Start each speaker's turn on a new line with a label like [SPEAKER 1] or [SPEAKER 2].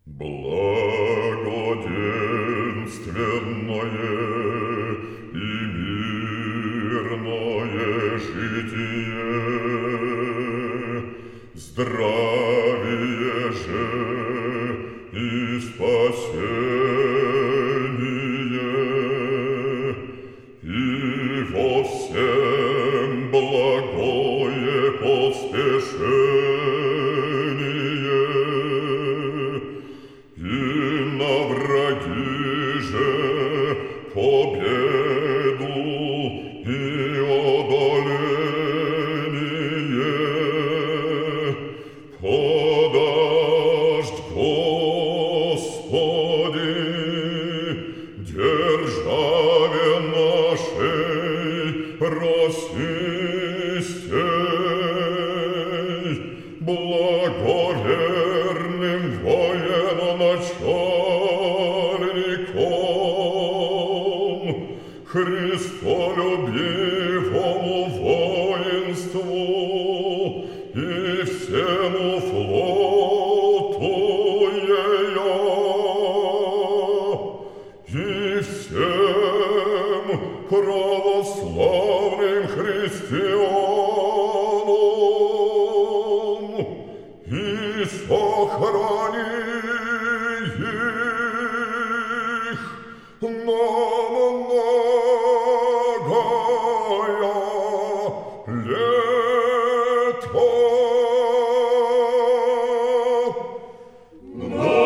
[SPEAKER 1] Благоденственное и мирное житие, здравие же и спасение, и во всем благое поспешение, и на враги же победу и одоление подашь, Господи, державе нашей российской, благоверным военачальником, христолюбивому воинству и всему флоту ее, и всем православным христианам, и сохрани их на многое лето.